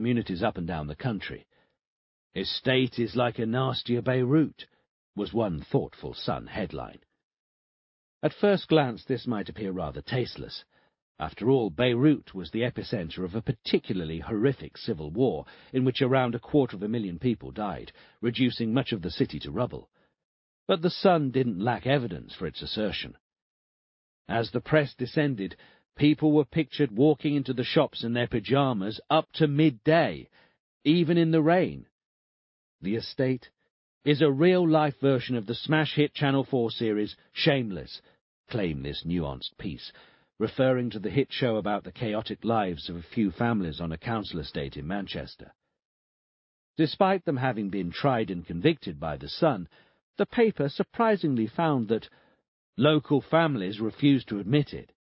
communities up and down the country. "Estate is like a nastier Beirut," was one thoughtful Sun headline. At first glance this might appear rather tasteless. After all, Beirut was the epicenter of a particularly horrific civil war in which around 250,000 people died, reducing much of the city to rubble. But the Sun didn't lack evidence for its assertion. As the press descended, people were pictured walking into the shops in their pyjamas up to midday, even in the rain. The Estate is a real-life version of the smash hit Channel 4 series Shameless, claimed this nuanced piece, referring to the hit show about the chaotic lives of a few families on a council estate in Manchester. Despite them having been tried and convicted by the Sun, the paper surprisingly found that local families refused to admit it.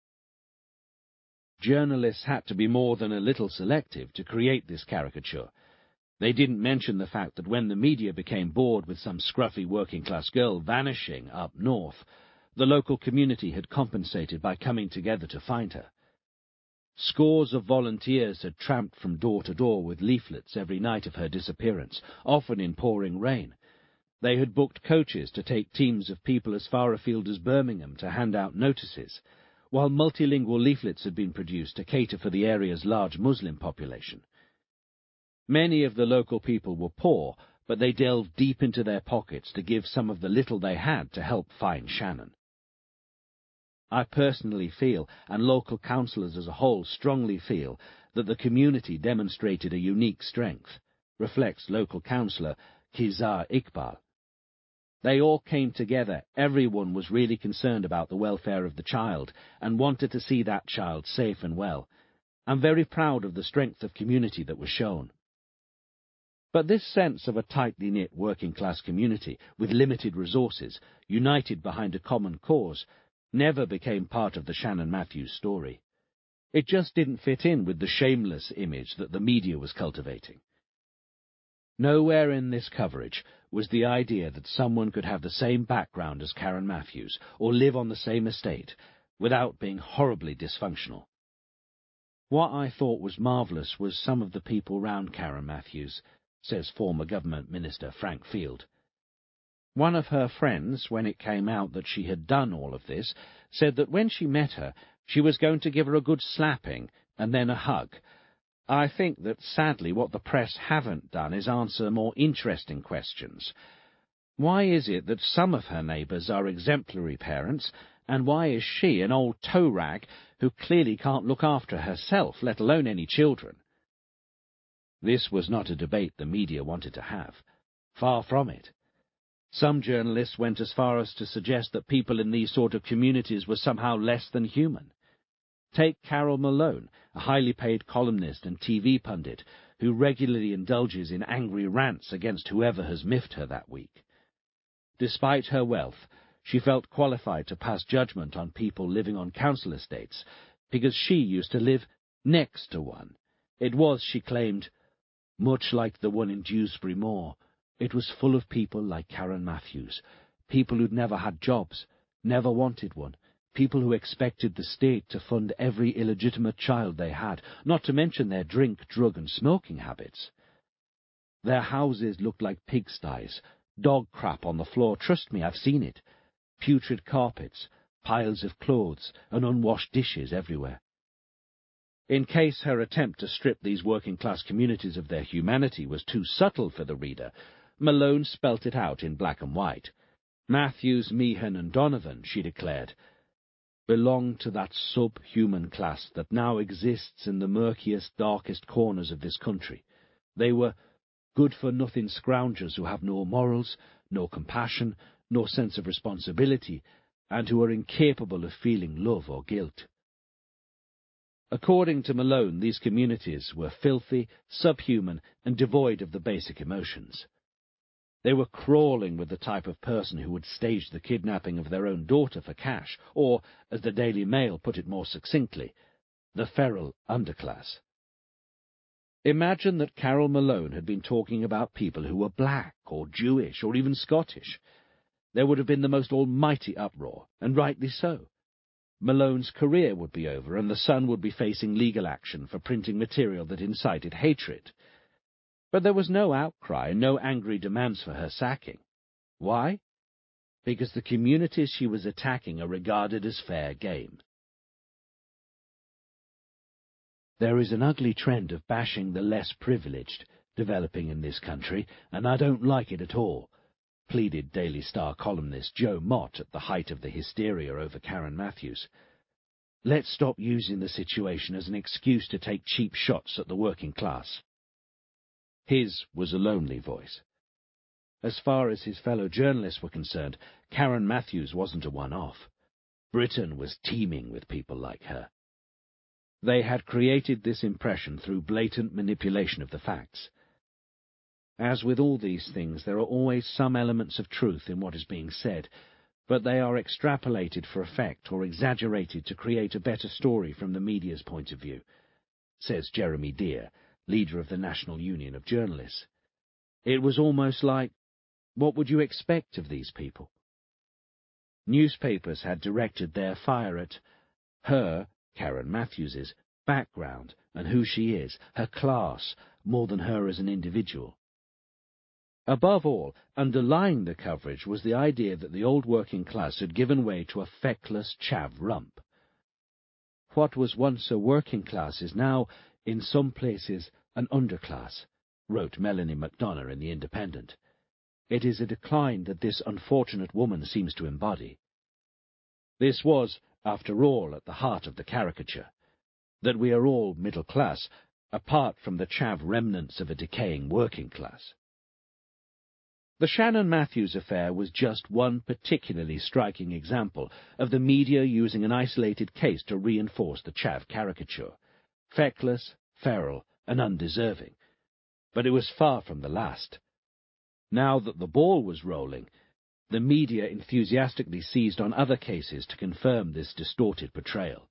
Journalists had to be more than a little selective to create this caricature. They didn't mention the fact that when the media became bored with some scruffy working-class girl vanishing up north, the local community had compensated by coming together to find her. Scores of volunteers had tramped from door to door with leaflets every night of her disappearance, often in pouring rain. They had booked coaches to take teams of people as far afield as Birmingham to hand out notices, while multilingual leaflets had been produced to cater for the area's large Muslim population. Many of the local people were poor, but they delved deep into their pockets to give some of the little they had to help find Shannon. I personally feel, and local councillors as a whole strongly feel, that the community demonstrated a unique strength, reflects local councillor Kizar Iqbal. They all came together, everyone was really concerned about the welfare of the child and wanted to see that child safe and well. I'm very proud of the strength of community that was shown. But this sense of a tightly knit working-class community with limited resources, united behind a common cause, never became part of the Shannon Matthews story. It just didn't fit in with the shameless image that the media was cultivating. Nowhere in this coverage was the idea that someone could have the same background as Karen Matthews or live on the same estate without being horribly dysfunctional. What I thought was marvellous was some of the people round Karen Matthews, says former Government Minister Frank Field. One of her friends, when it came out that she had done all of this, said that when she met her, she was going to give her a good slapping and then a hug. I think that, sadly, what the press haven't done is answer more interesting questions. Why is it that some of her neighbours are exemplary parents, and why is she an old toe rag who clearly can't look after herself, let alone any children? This was not a debate the media wanted to have. Far from it. Some journalists went as far as to suggest that people in these sort of communities were somehow less than human. Take Carol Malone, a highly paid columnist and TV pundit who regularly indulges in angry rants against whoever has miffed her that week. Despite her wealth, she felt qualified to pass judgment on people living on council estates because she used to live next to one. It was, she claimed, much like the one in Dewsbury Moor. It was full of people like Karen Matthews, people who'd never had jobs, never wanted one, people who expected the state to fund every illegitimate child they had, not to mention their drink, drug and smoking habits. Their houses looked like pigsties, dog crap on the floor, trust me, I've seen it, putrid carpets, piles of clothes and unwashed dishes everywhere. In case her attempt to strip these working-class communities of their humanity was too subtle for the reader, Malone spelt it out in black and white. Matthews, Meehan and Donovan, she declared, belonged to that subhuman class that now exists in the murkiest, darkest corners of this country. They were good-for-nothing scroungers who have no morals, no compassion, no sense of responsibility, and who are incapable of feeling love or guilt. According to Malone, these communities were filthy, subhuman, and devoid of the basic emotions. They were crawling with the type of person who would stage the kidnapping of their own daughter for cash, or, as the Daily Mail put it more succinctly, the feral underclass. Imagine that Carol Malone had been talking about people who were black, or Jewish, or even Scottish. There would have been the most almighty uproar, and rightly so. Malone's career would be over, and the Sun would be facing legal action for printing material that incited hatred. But there was no outcry, no angry demands for her sacking. Why? Because the communities she was attacking are regarded as fair game. There is an ugly trend of bashing the less privileged developing in this country, and I don't like it at all, pleaded Daily Star columnist Joe Mott at the height of the hysteria over Karen Matthews. Let's stop using the situation as an excuse to take cheap shots at the working class. His was a lonely voice. As far as his fellow journalists were concerned, Karen Matthews wasn't a one-off. Britain was teeming with people like her. They had created this impression through blatant manipulation of the facts. As with all these things, there are always some elements of truth in what is being said, but they are extrapolated for effect or exaggerated to create a better story from the media's point of view, says Jeremy Dear, leader of the National Union of Journalists. It was almost like, what would you expect of these people? Newspapers had directed their fire at her, Karen Matthews's, background and who she is, her class, more than her as an individual. Above all, underlying the coverage was the idea that the old working class had given way to a feckless chav rump. What was once a working class is now, in some places, an underclass, wrote Melanie McDonough in The Independent. It is a decline that this unfortunate woman seems to embody. This was, after all, at the heart of the caricature, that we are all middle class, apart from the chav remnants of a decaying working class. The Shannon Matthews affair was just one particularly striking example of the media using an isolated case to reinforce the chav caricature, feckless, feral, and undeserving. But it was far from the last. Now that the ball was rolling, the media enthusiastically seized on other cases to confirm this distorted portrayal.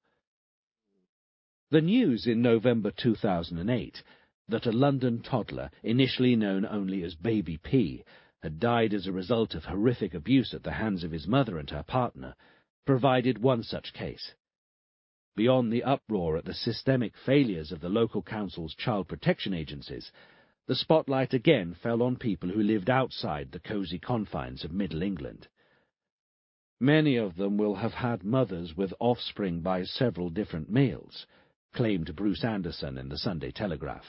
The news in November 2008 that a London toddler, initially known only as Baby P, had died as a result of horrific abuse at the hands of his mother and her partner, provided one such case. Beyond the uproar at the systemic failures of the local council's child protection agencies, the spotlight again fell on people who lived outside the cosy confines of Middle England. Many of them will have had mothers with offspring by several different males, claimed Bruce Anderson in the Sunday Telegraph.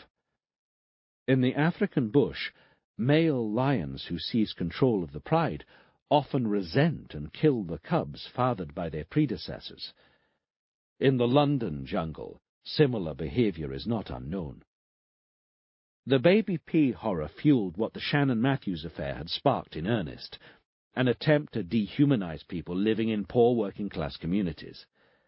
In the African bush, male lions who seize control of the pride often resent and kill the cubs fathered by their predecessors. In the London jungle, similar behavior is not unknown. The Baby P horror fueled what the Shannon Matthews affair had sparked in earnest, an attempt to dehumanize people living in poor working-class communities.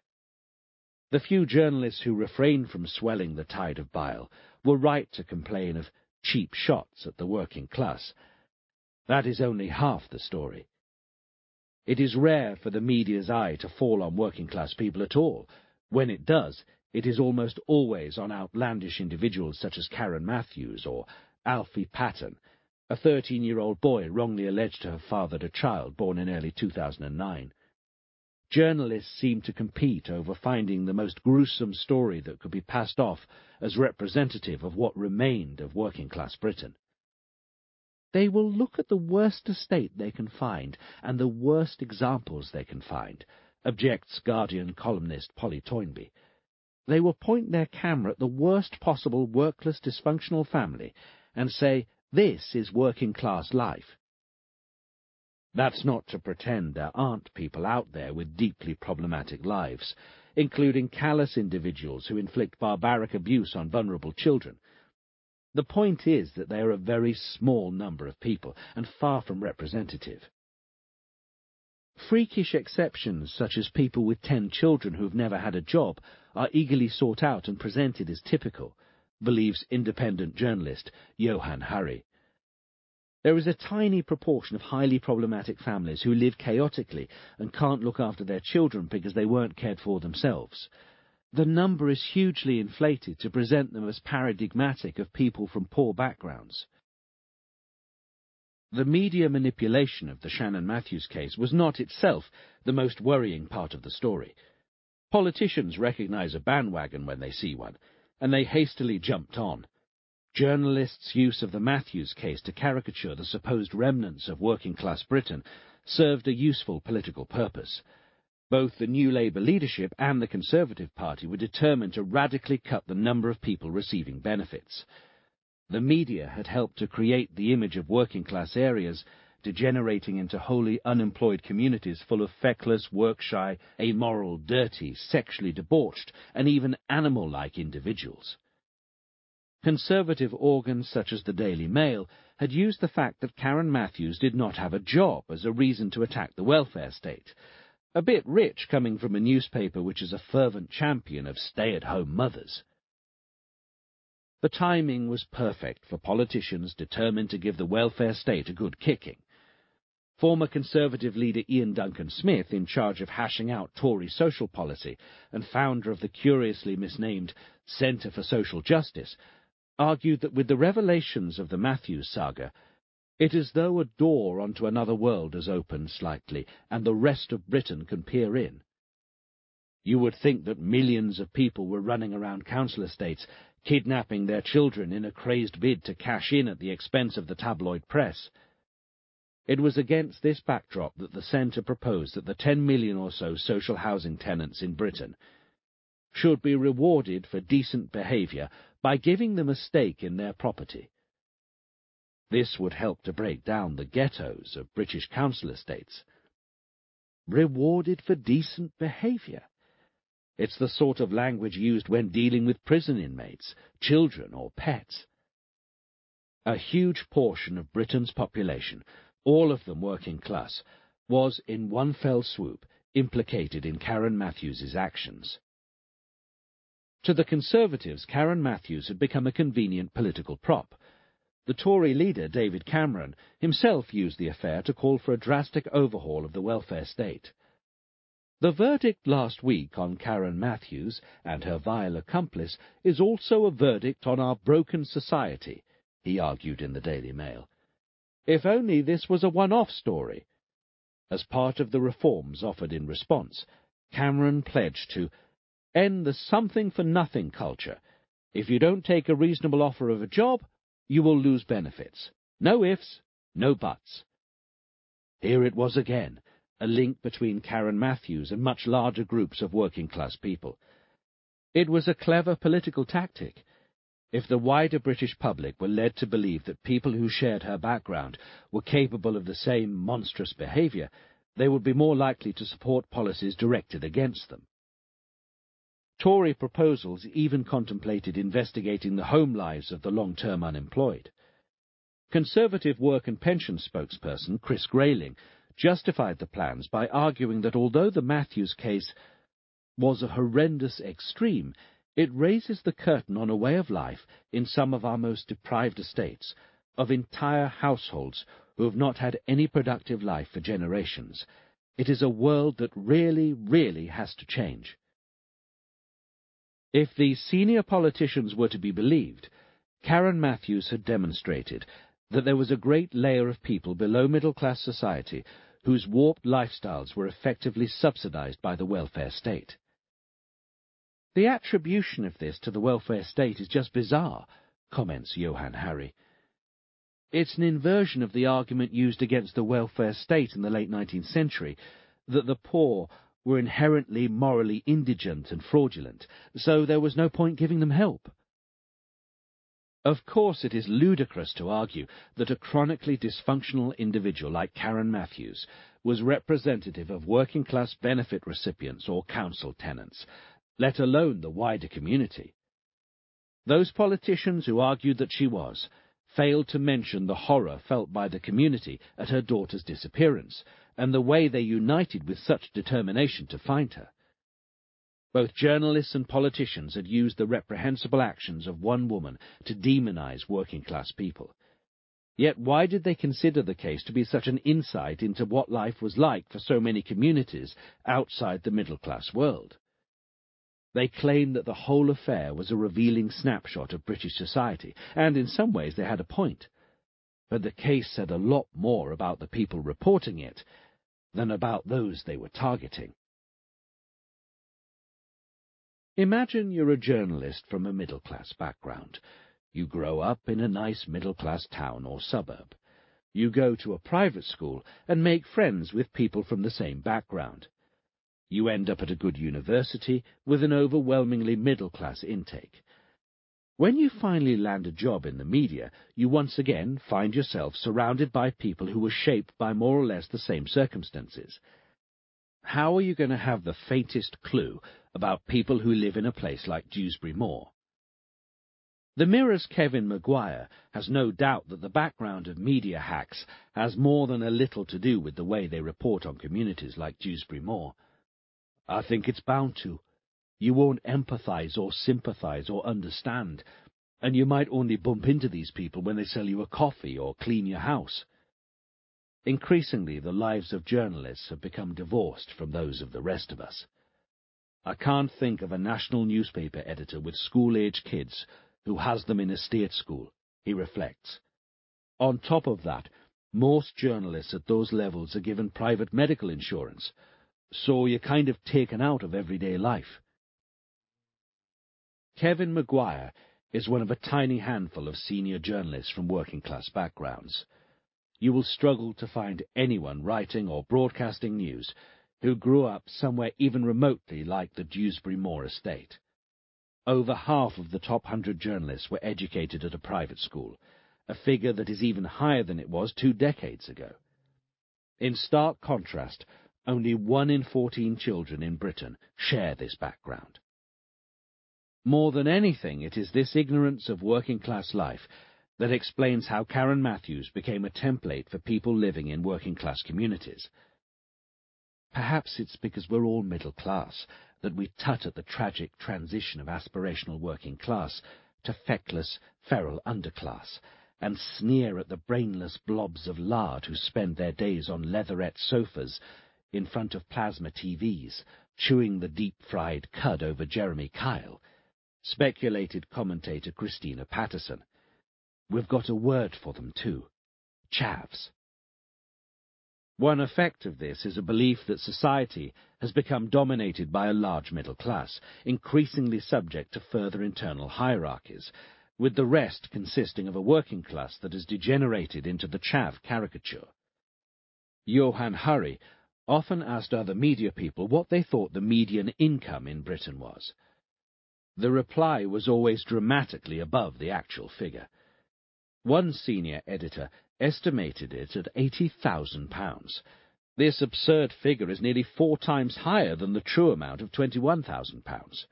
The few journalists who refrained from swelling the tide of bile were right to complain of cheap shots at the working class. That is only half the story. It is rare for the media's eye to fall on working-class people at all. When it does, it is almost always on outlandish individuals such as Karen Matthews or Alfie Patton, a 13-year-old boy wrongly alleged to have fathered a child born in early 2009. Journalists seem to compete over finding the most gruesome story that could be passed off as representative of what remained of working-class Britain. They will look at the worst estate they can find and the worst examples they can find, objects Guardian columnist Polly Toynbee. They will point their camera at the worst possible workless dysfunctional family and say, this is working-class life. That's not to pretend there aren't people out there with deeply problematic lives, including callous individuals who inflict barbaric abuse on vulnerable children. The point is that they are a very small number of people and far from representative. Freakish exceptions, such as people with 10 children who have never had a job, are eagerly sought out and presented as typical, believes independent journalist Johan Hari. There is a tiny proportion of highly problematic families who live chaotically and can't look after their children because they weren't cared for themselves. The number is hugely inflated to present them as paradigmatic of people from poor backgrounds. The media manipulation of the Shannon Matthews case was not itself the most worrying part of the story. Politicians recognize a bandwagon when they see one, and they hastily jumped on. Journalists' use of the Matthews case to caricature the supposed remnants of working-class Britain served a useful political purpose. Both the New Labour leadership and the Conservative Party were determined to radically cut the number of people receiving benefits. The media had helped to create the image of working-class areas degenerating into wholly unemployed communities full of feckless, work-shy, amoral, dirty, sexually debauched, and even animal-like individuals. Conservative organs such as the Daily Mail had used the fact that Karen Matthews did not have a job as a reason to attack the welfare state, a bit rich coming from a newspaper which is a fervent champion of stay-at-home mothers. The timing was perfect for politicians determined to give the welfare state a good kicking. Former Conservative leader Ian Duncan Smith, in charge of hashing out Tory social policy and founder of the curiously misnamed Centre for Social Justice, argued that with the revelations of the Matthews saga, it is as though a door onto another world has opened slightly, and the rest of Britain can peer in. You would think that millions of people were running around council estates, kidnapping their children in a crazed bid to cash in at the expense of the tabloid press. It was against this backdrop that the Centre proposed that the 10 million or so social housing tenants in Britain should be rewarded for decent behaviour by giving them a stake in their property. This would help to break down the ghettos of British council estates. Rewarded for decent behaviour. It's the sort of language used when dealing with prison inmates, children or pets. A huge portion of Britain's population, all of them working class, was in one fell swoop implicated in Karen Matthews' actions. To the Conservatives, Karen Matthews had become a convenient political prop. The Tory leader, David Cameron, himself used the affair to call for a drastic overhaul of the welfare state. The verdict last week on Karen Matthews and her vile accomplice is also a verdict on our broken society, he argued in the Daily Mail. If only this was a one-off story. As part of the reforms offered in response, Cameron pledged to end the something-for-nothing culture. If you don't take a reasonable offer of a job, you will lose benefits. No ifs, no buts. Here it was again, a link between Karen Matthews and much larger groups of working-class people. It was a clever political tactic. If the wider British public were led to believe that people who shared her background were capable of the same monstrous behaviour, they would be more likely to support policies directed against them. Tory proposals even contemplated investigating the home lives of the long-term unemployed. Conservative work and pension spokesperson Chris Grayling justified the plans by arguing that although the Matthews case was a horrendous extreme, it raises the curtain on a way of life in some of our most deprived estates, of entire households who have not had any productive life for generations. It is a world that really, really has to change. If these senior politicians were to be believed, Karen Matthews had demonstrated that there was a great layer of people below middle-class society whose warped lifestyles were effectively subsidized by the welfare state. The attribution of this to the welfare state is just bizarre, comments Johann Hari. It's an inversion of the argument used against the welfare state in the late 19th century, that the poor were inherently morally indigent and fraudulent, so there was no point giving them help. Of course, it is ludicrous to argue that a chronically dysfunctional individual like Karen Matthews was representative of working-class benefit recipients or council tenants, let alone the wider community. Those politicians who argued that she was failed to mention the horror felt by the community at her daughter's disappearance, and the way they united with such determination to find her. Both journalists and politicians had used the reprehensible actions of one woman to demonize working-class people. Yet why did they consider the case to be such an insight into what life was like for so many communities outside the middle-class world? They claimed that the whole affair was a revealing snapshot of British society, and in some ways they had a point. But the case said a lot more about the people reporting it than about those they were targeting. Imagine you're a journalist from a middle-class background. You grow up in a nice middle-class town or suburb. You go to a private school and make friends with people from the same background. You end up at a good university with an overwhelmingly middle-class intake. When you finally land a job in the media, you once again find yourself surrounded by people who were shaped by more or less the same circumstances. How are you going to have the faintest clue about people who live in a place like Dewsbury Moor? The Mirror's Kevin Maguire has no doubt that the background of media hacks has more than a little to do with the way they report on communities like Dewsbury Moor. I think it's bound to. You won't empathize or sympathize or understand, and you might only bump into these people when they sell you a coffee or clean your house. Increasingly, the lives of journalists have become divorced from those of the rest of us. I can't think of a national newspaper editor with school-age kids who has them in a state school, he reflects. On top of that, most journalists at those levels are given private medical insurance, so you're kind of taken out of everyday life. Kevin Maguire is one of a tiny handful of senior journalists from working-class backgrounds. You will struggle to find anyone writing or broadcasting news who grew up somewhere even remotely like the Dewsbury Moor estate. Over half of the top 100 journalists were educated at a private school, a figure that is even higher than it was 2 decades ago. In stark contrast, only 1 in 14 children in Britain share this background. More than anything, it is this ignorance of working-class life that explains how Karen Matthews became a template for people living in working-class communities. Perhaps it's because we're all middle class that we tut at the tragic transition of aspirational working class to feckless, feral underclass, and sneer at the brainless blobs of lard who spend their days on leatherette sofas in front of plasma TVs, chewing the deep-fried cud over Jeremy Kyle, speculated commentator Christina Patterson. We've got a word for them too: chavs. One effect of this is a belief that society has become dominated by a large middle class, increasingly subject to further internal hierarchies, with the rest consisting of a working class that has degenerated into the chav caricature. Johann Hari often asked other media people what they thought the median income in Britain was. The reply was always dramatically above the actual figure. One senior editor estimated it at £80,000. This absurd figure is nearly 4 times higher than the true amount of £21,000.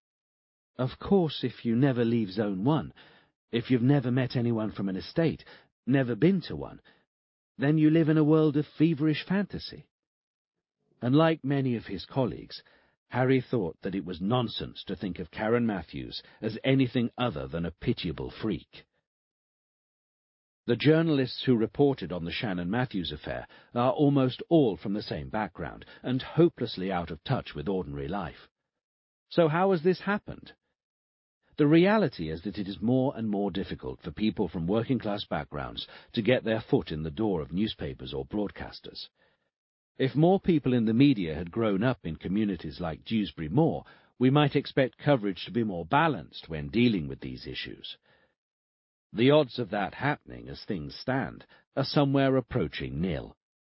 Of course, if you never leave Zone 1, if you've never met anyone from an estate, never been to one, then you live in a world of feverish fantasy. And like many of his colleagues, Harry thought that it was nonsense to think of Karen Matthews as anything other than a pitiable freak. The journalists who reported on the Shannon Matthews affair are almost all from the same background and hopelessly out of touch with ordinary life. So how has this happened? The reality is that it is more and more difficult for people from working-class backgrounds to get their foot in the door of newspapers or broadcasters. If more people in the media had grown up in communities like Dewsbury Moor, we might expect coverage to be more balanced when dealing with these issues. The odds of that happening as things stand are somewhere approaching nil.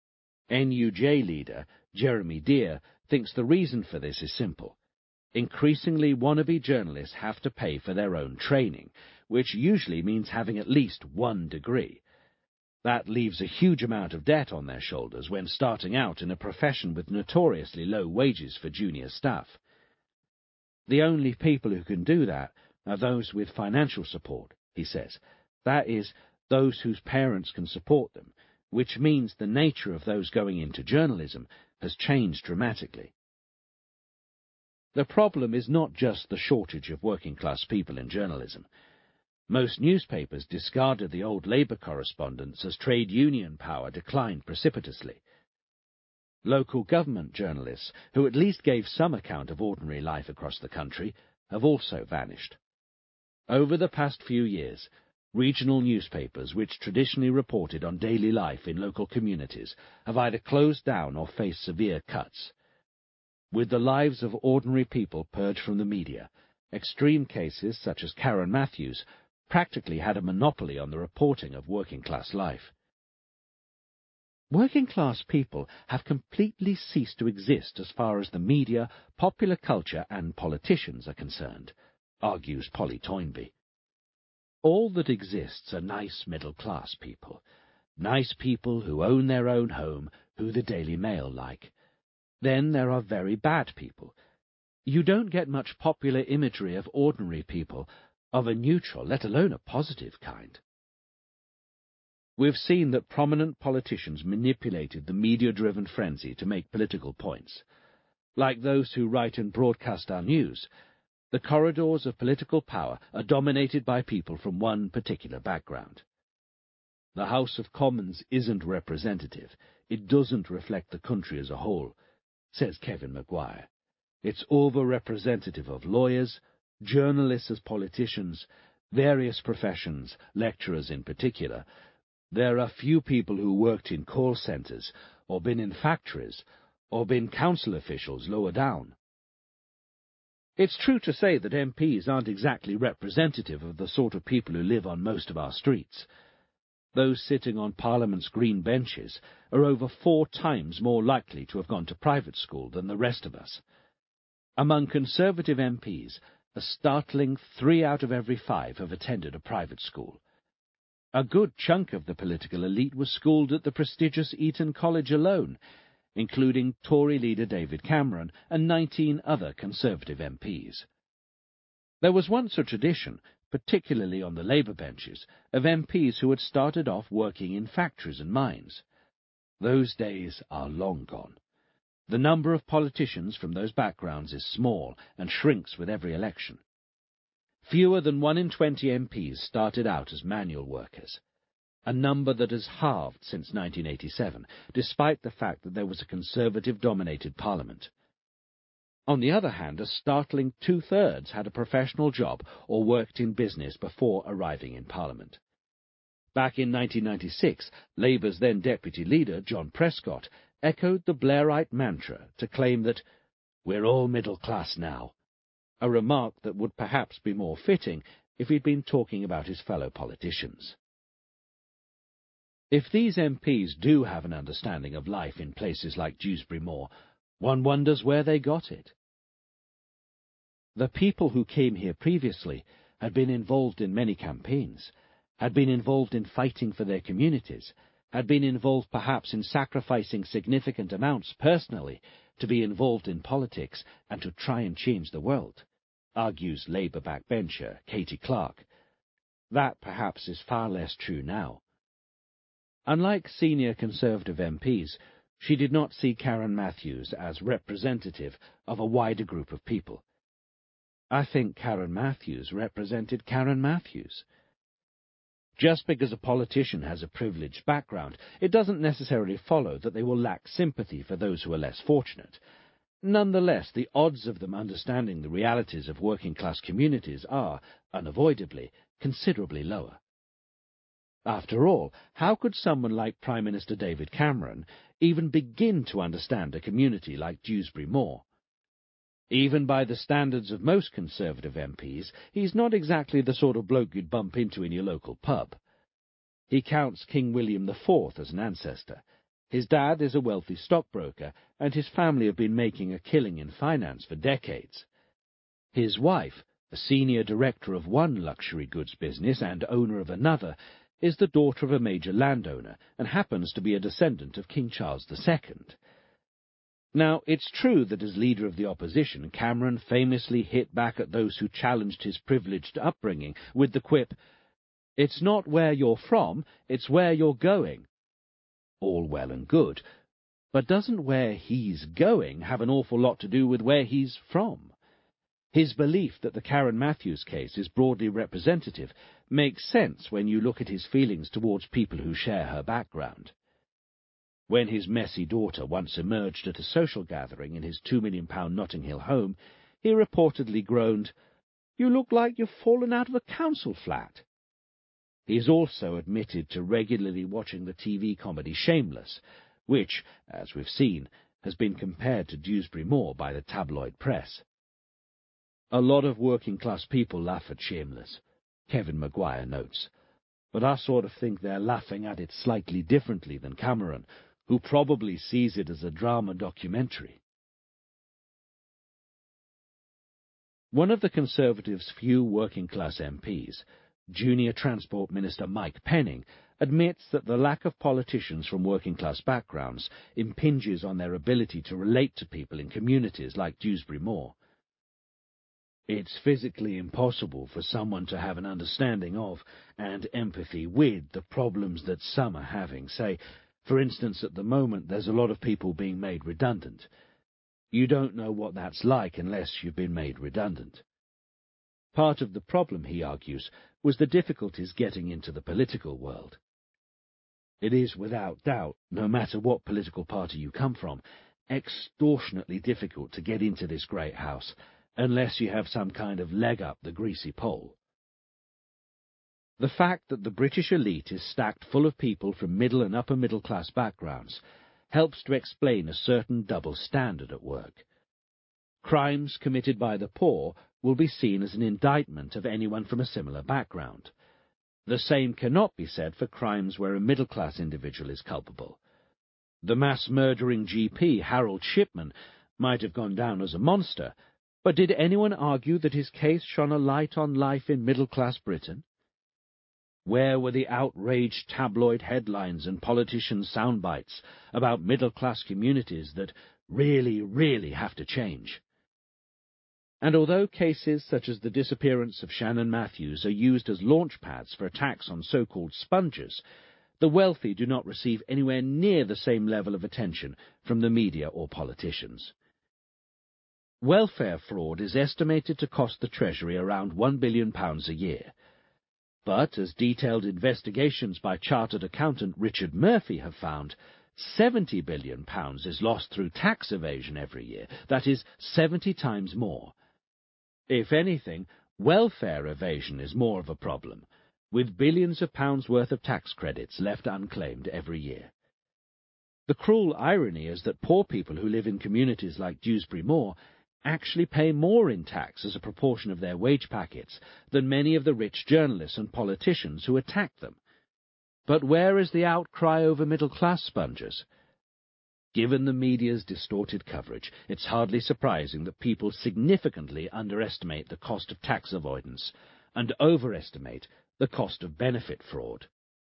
NUJ leader Jeremy Dear thinks the reason for this is simple. Increasingly, wannabe journalists have to pay for their own training, which usually means having at least 1 degree. That leaves a huge amount of debt on their shoulders when starting out in a profession with notoriously low wages for junior staff. The only people who can do that are those with financial support, he says. That is, those whose parents can support them, which means the nature of those going into journalism has changed dramatically. The problem is not just the shortage of working-class people in journalism. Most newspapers discarded the old Labour correspondents as trade union power declined precipitously. Local government journalists, who at least gave some account of ordinary life across the country, have also vanished. Over the past few years, regional newspapers which traditionally reported on daily life in local communities have either closed down or faced severe cuts. With the lives of ordinary people purged from the media, extreme cases such as Karen Matthews practically had a monopoly on the reporting of working-class life. Working-class people have completely ceased to exist as far as the media, popular culture and politicians are concerned, argues Polly Toynbee. All that exists are nice middle-class people. Nice people who own their own home, who the Daily Mail like. Then there are very bad people. You don't get much popular imagery of ordinary people, of a neutral, let alone a positive kind. We've seen that prominent politicians manipulated the media-driven frenzy to make political points. Like those who write and broadcast our news, the corridors of political power are dominated by people from one particular background. The House of Commons isn't representative. It doesn't reflect the country as a whole, says Kevin Maguire. It's over-representative of lawyers, journalists as politicians, various professions, lecturers in particular. There are few people who worked in call centres, or been in factories, or been council officials lower down. It's true to say that MPs aren't exactly representative of the sort of people who live on most of our streets. Those sitting on Parliament's green benches are over 4 times more likely to have gone to private school than the rest of us. Among Conservative MPs, a startling 3 out of every 5 have attended a private school. A good chunk of the political elite was schooled at the prestigious Eton College alone, including Tory leader David Cameron and 19 other Conservative MPs. There was once a tradition, particularly on the Labour benches, of MPs who had started off working in factories and mines. Those days are long gone. The number of politicians from those backgrounds is small and shrinks with every election. Fewer than 1 in 20 MPs started out as manual workers, a number that has halved since 1987, despite the fact that there was a Conservative-dominated Parliament. On the other hand, a startling 2/3 had a professional job or worked in business before arriving in Parliament. Back in 1996, Labour's then Deputy Leader, John Prescott, echoed the Blairite mantra to claim that we're all middle class now, a remark that would perhaps be more fitting if he'd been talking about his fellow politicians. If these MPs do have an understanding of life in places like Dewsbury Moor, one wonders where they got it. The people who came here previously had been involved in many campaigns, had been involved in fighting for their communities, had been involved perhaps in sacrificing significant amounts personally to be involved in politics and to try and change the world, argues Labour backbencher Katie Clark. That perhaps is far less true now. Unlike senior Conservative MPs, she did not see Karen Matthews as representative of a wider group of people. I think Karen Matthews represented Karen Matthews. Just because a politician has a privileged background, it doesn't necessarily follow that they will lack sympathy for those who are less fortunate. Nonetheless, the odds of them understanding the realities of working-class communities are, unavoidably, considerably lower. After all, how could someone like Prime Minister David Cameron even begin to understand a community like Dewsbury Moor? Even by the standards of most Conservative MPs, he's not exactly the sort of bloke you'd bump into in your local pub. He counts King William IV as an ancestor. His dad is a wealthy stockbroker, and his family have been making a killing in finance for decades. His wife, a senior director of one luxury goods business and owner of another, is the daughter of a major landowner and happens to be a descendant of King Charles II. Now, it's true that as leader of the opposition, Cameron famously hit back at those who challenged his privileged upbringing with the quip, "It's not where you're from, it's where you're going." All well and good, but doesn't where he's going have an awful lot to do with where he's from? His belief that the Karen Matthews case is broadly representative makes sense when you look at his feelings towards people who share her background. When his messy daughter once emerged at a social gathering in his £2 million Notting Hill home, he reportedly groaned, "You look like you've fallen out of a council flat." He is also admitted to regularly watching the TV comedy Shameless, which, as we've seen, has been compared to Dewsbury Moor by the tabloid press. A lot of working-class people laugh at Shameless. Kevin Maguire notes. But I sort of think they're laughing at it slightly differently than Cameron, who probably sees it as a drama documentary. One of the Conservatives' few working-class MPs, Junior Transport Minister Mike Penning, admits that the lack of politicians from working-class backgrounds impinges on their ability to relate to people in communities like Dewsbury Moor. It's physically impossible for someone to have an understanding of and empathy with the problems that some are having. Say, for instance, at the moment there's a lot of people being made redundant. You don't know what that's like unless you've been made redundant. Part of the problem, he argues, was the difficulties getting into the political world. It is without doubt, no matter what political party you come from, extortionately difficult to get into this great house, unless you have some kind of leg up the greasy pole. The fact that the British elite is stacked full of people from middle and upper middle class backgrounds helps to explain a certain double standard at work. Crimes committed by the poor will be seen as an indictment of anyone from a similar background. The same cannot be said for crimes where a middle-class individual is culpable. The mass-murdering GP, Harold Shipman, might have gone down as a monster, but did anyone argue that his case shone a light on life in middle-class Britain? Where were the outraged tabloid headlines and politicians' soundbites about middle-class communities that really have to change? And although cases such as the disappearance of Shannon Matthews are used as launch pads for attacks on so-called sponges, the wealthy do not receive anywhere near the same level of attention from the media or politicians. Welfare fraud is estimated to cost the Treasury around £1 billion a year. But, as detailed investigations by chartered accountant Richard Murphy have found, £70 billion is lost through tax evasion every year. That is 70 times more. If anything, welfare evasion is more of a problem, with billions of pounds worth of tax credits left unclaimed every year. The cruel irony is that poor people who live in communities like Dewsbury Moor actually pay more in tax as a proportion of their wage packets than many of the rich journalists and politicians who attack them. But where is the outcry over middle-class sponges? Given the media's distorted coverage, it's hardly surprising that people significantly underestimate the cost of tax avoidance and overestimate the cost of benefit fraud.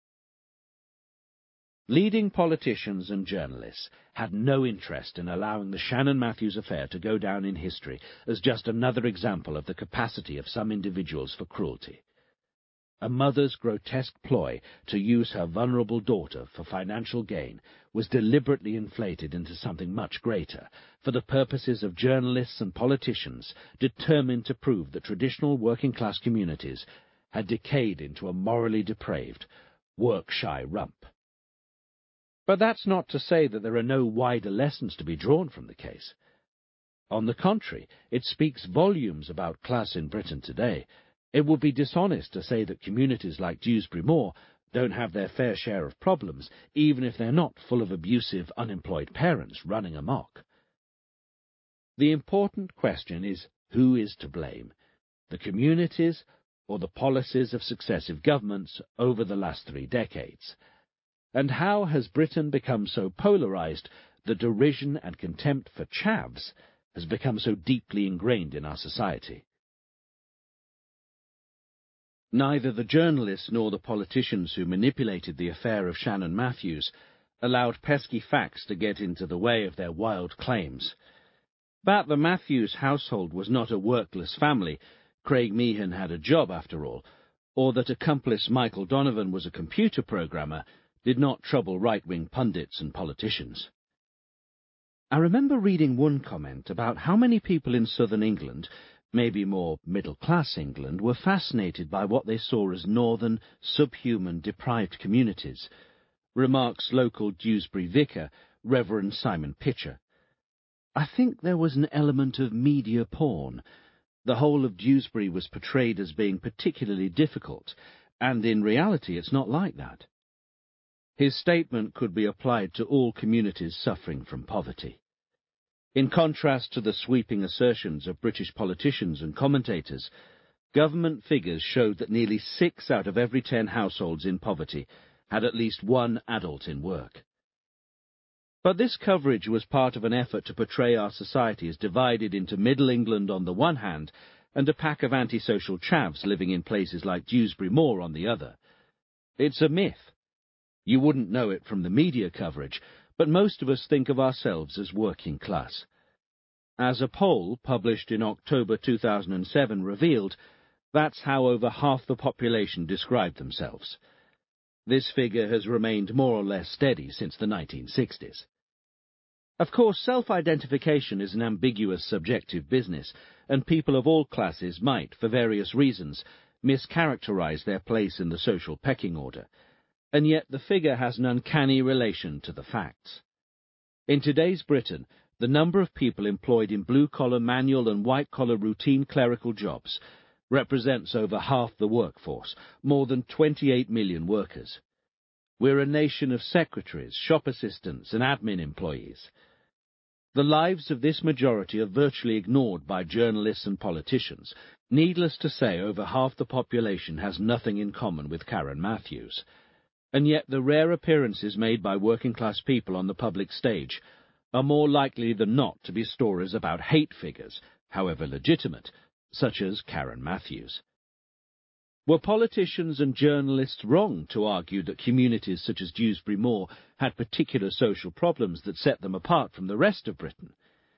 Leading politicians and journalists had no interest in allowing the Shannon Matthews affair to go down in history as just another example of the capacity of some individuals for cruelty. A mother's grotesque ploy to use her vulnerable daughter for financial gain was deliberately inflated into something much greater, for the purposes of journalists and politicians determined to prove that traditional working-class communities had decayed into a morally depraved, work-shy rump. But that's not to say that there are no wider lessons to be drawn from the case. On the contrary, it speaks volumes about class in Britain today. It would be dishonest to say that communities like Dewsbury Moor don't have their fair share of problems, even if they're not full of abusive, unemployed parents running amok. The important question is, who is to blame? The communities or the policies of successive governments over the last 3 decades? And how has Britain become so polarised that derision and contempt for chavs has become so deeply ingrained in our society? Neither the journalists nor the politicians who manipulated the affair of Shannon Matthews allowed pesky facts to get into the way of their wild claims. That the Matthews household was not a workless family, Craig Meehan had a job after all, or that accomplice Michael Donovan was a computer programmer, did not trouble right-wing pundits and politicians. I remember reading one comment about how many people in southern England, maybe more middle-class England, were fascinated by what they saw as northern, subhuman, deprived communities, remarks local Dewsbury vicar, Reverend Simon Pitcher. I think there was an element of media porn. The whole of Dewsbury was portrayed as being particularly difficult, and in reality it's not like that. His statement could be applied to all communities suffering from poverty. In contrast to the sweeping assertions of British politicians and commentators, government figures showed that nearly 6 out of every 10 households in poverty had at least one adult in work. But this coverage was part of an effort to portray our society as divided into Middle England on the one hand and a pack of antisocial chavs living in places like Dewsbury Moor on the other. It's a myth. You wouldn't know it from the media coverage, but most of us think of ourselves as working class. As a poll published in October 2007 revealed, that's how over half the population described themselves. This figure has remained more or less steady since the 1960s. Of course, self-identification is an ambiguous, subjective business, and people of all classes might, for various reasons, mischaracterize their place in the social pecking order, and yet the figure has an uncanny relation to the facts. In today's Britain, the number of people employed in blue-collar, manual and white-collar routine clerical jobs represents over half the workforce, more than 28 million workers. We're a nation of secretaries, shop assistants and admin employees. The lives of this majority are virtually ignored by journalists and politicians. Needless to say, over half the population has nothing in common with Karen Matthews. And yet the rare appearances made by working-class people on the public stage are more likely than not to be stories about hate figures, however legitimate, such as Karen Matthews. Were politicians and journalists wrong to argue that communities such as Dewsbury Moor had particular social problems that set them apart from the rest of Britain?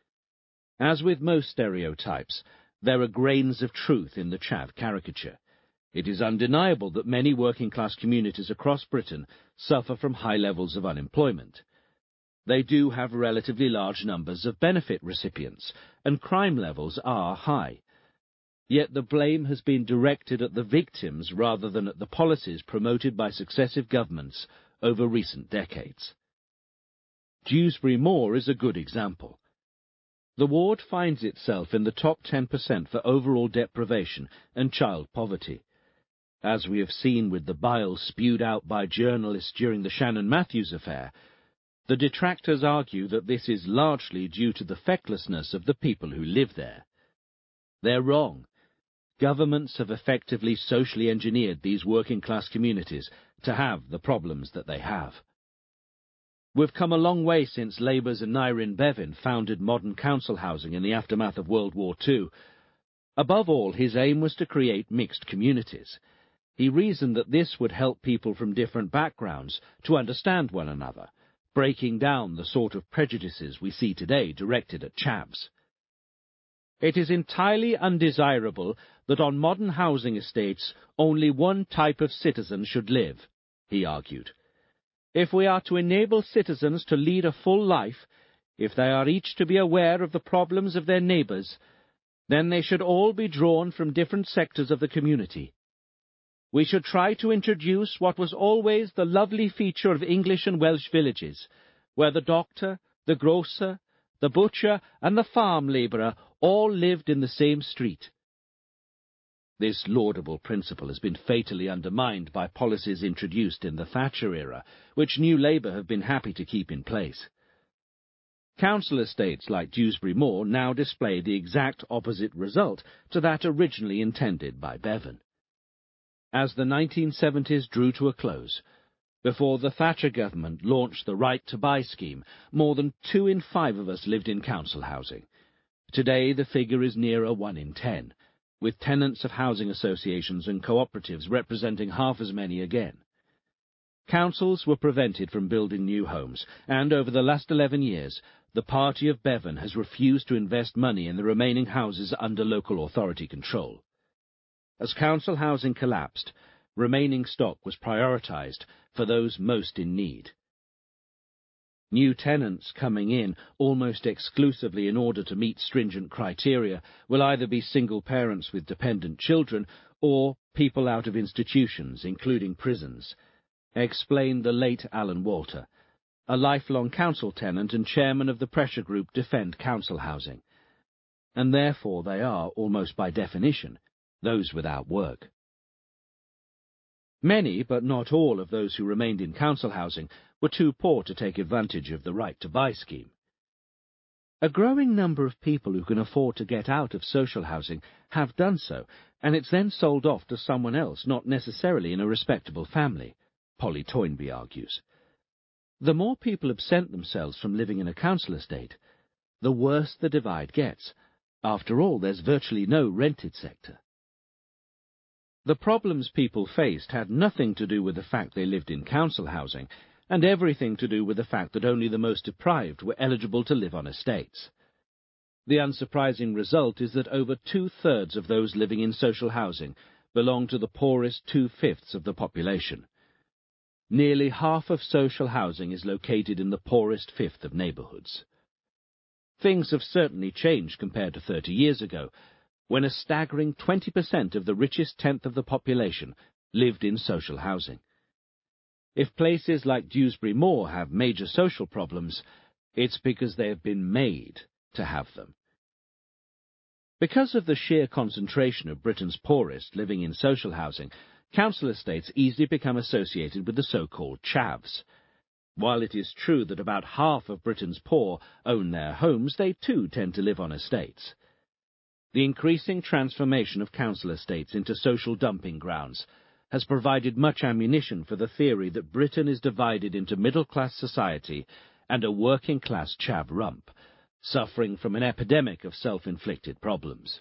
As with most stereotypes, there are grains of truth in the chav caricature. It is undeniable that many working-class communities across Britain suffer from high levels of unemployment. They do have relatively large numbers of benefit recipients, and crime levels are high. Yet the blame has been directed at the victims rather than at the policies promoted by successive governments over recent decades. Dewsbury Moor is a good example. The ward finds itself in the top 10% for overall deprivation and child poverty. As we have seen with the bile spewed out by journalists during the Shannon Matthews affair, the detractors argue that this is largely due to the fecklessness of the people who live there. They're wrong. Governments have effectively socially engineered these working-class communities to have the problems that they have. We've come a long way since Labour's Aneurin Bevan founded modern council housing in the aftermath of World War II. Above all, his aim was to create mixed communities. He reasoned that this would help people from different backgrounds to understand one another, breaking down the sort of prejudices we see today directed at chavs. It is entirely undesirable that on modern housing estates only one type of citizen should live, he argued. If we are to enable citizens to lead a full life, if they are each to be aware of the problems of their neighbours, then they should all be drawn from different sectors of the community. We should try to introduce what was always the lovely feature of English and Welsh villages, where the doctor, the grocer, the butcher and the farm labourer all lived in the same street. This laudable principle has been fatally undermined by policies introduced in the Thatcher era, which New Labour have been happy to keep in place. Council estates like Dewsbury Moor now display the exact opposite result to that originally intended by Bevan. As the 1970s drew to a close, before the Thatcher government launched the Right to Buy scheme, more than 2 in 5 of us lived in council housing. Today the figure is nearer 1 in 10, with tenants of housing associations and cooperatives representing half as many again. Councils were prevented from building new homes, and over the last 11 years, the party of Bevan has refused to invest money in the remaining houses under local authority control. As council housing collapsed, remaining stock was prioritised for those most in need. New tenants coming in almost exclusively in order to meet stringent criteria will either be single parents with dependent children or people out of institutions, including prisons, explained the late Alan Walter, a lifelong council tenant and chairman of the pressure group Defend Council Housing. And therefore they are, almost by definition, those without work. Many, but not all, of those who remained in council housing were too poor to take advantage of the Right to Buy scheme. A growing number of people who can afford to get out of social housing have done so, and it's then sold off to someone else, not necessarily in a respectable family, Polly Toynbee argues. The more people absent themselves from living in a council estate, the worse the divide gets. After all, there's virtually no rented sector. The problems people faced had nothing to do with the fact they lived in council housing, and everything to do with the fact that only the most deprived were eligible to live on estates. The unsurprising result is that over 2/3 of those living in social housing belong to the poorest 2/5 of the population. Nearly half of social housing is located in the poorest fifth of neighborhoods. Things have certainly changed compared to 30 years ago, when a staggering 20% of the richest tenth of the population lived in social housing. If places like Dewsbury Moor have major social problems, it's because they have been made to have them. Because of the sheer concentration of Britain's poorest living in social housing, council estates easily become associated with the so-called chavs. While it is true that about half of Britain's poor own their homes, they too tend to live on estates. The increasing transformation of council estates into social dumping grounds has provided much ammunition for the theory that Britain is divided into middle-class society and a working-class chav rump, suffering from an epidemic of self-inflicted problems.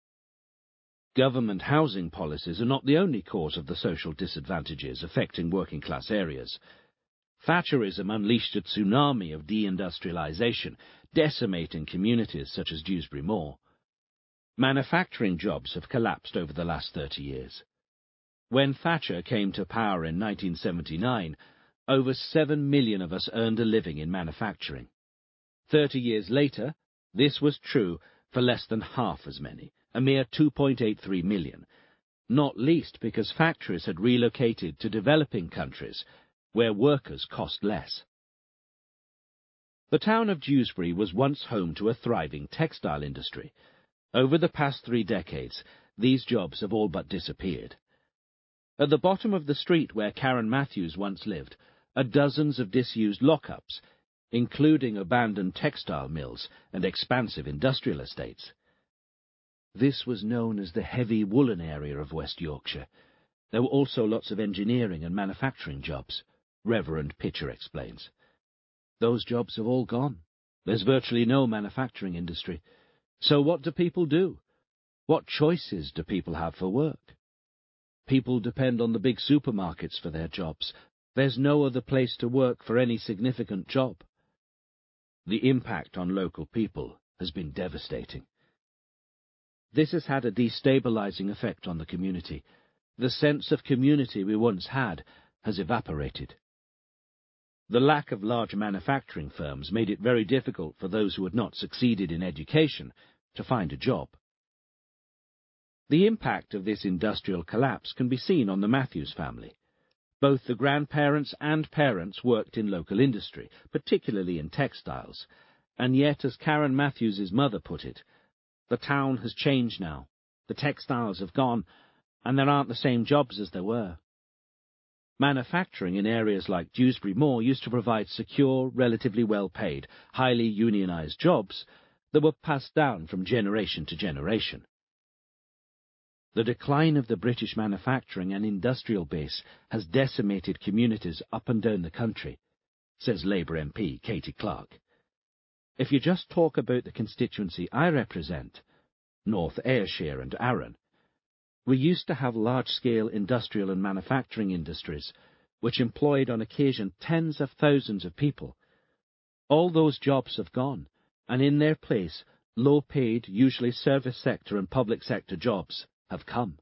Government housing policies are not the only cause of the social disadvantages affecting working-class areas. Thatcherism unleashed a tsunami of deindustrialization, decimating communities such as Dewsbury Moor. Manufacturing jobs have collapsed over the last 30 years. When Thatcher came to power in 1979, over 7 million of us earned a living in manufacturing. 30 years later, this was true for less than half as many, a mere 2.83 million, not least because factories had relocated to developing countries where workers cost less. The town of Dewsbury was once home to a thriving textile industry. Over the past 3 decades, these jobs have all but disappeared. At the bottom of the street where Karen Matthews once lived are dozens of disused lockups, including abandoned textile mills and expansive industrial estates. This was known as the heavy woolen area of West Yorkshire. There were also lots of engineering and manufacturing jobs, Reverend Pitcher explains. Those jobs have all gone. There's virtually no manufacturing industry. So what do people do? What choices do people have for work? People depend on the big supermarkets for their jobs. There's no other place to work for any significant job. The impact on local people has been devastating. This has had a destabilizing effect on the community. The sense of community we once had has evaporated. The lack of large manufacturing firms made it very difficult for those who had not succeeded in education to find a job. The impact of this industrial collapse can be seen on the Matthews family. Both the grandparents and parents worked in local industry, particularly in textiles, and yet, as Karen Matthews' mother put it, the town has changed now. The textiles have gone, and there aren't the same jobs as there were. Manufacturing in areas like Dewsbury Moor used to provide secure, relatively well-paid, highly unionized jobs that were passed down from generation to generation. The decline of the British manufacturing and industrial base has decimated communities up and down the country, says Labour MP Katie Clark. If you just talk about the constituency I represent, North Ayrshire and Arran, we used to have large-scale industrial and manufacturing industries which employed on occasion tens of thousands of people. All those jobs have gone, and in their place, low-paid, usually service sector and public sector jobs have come.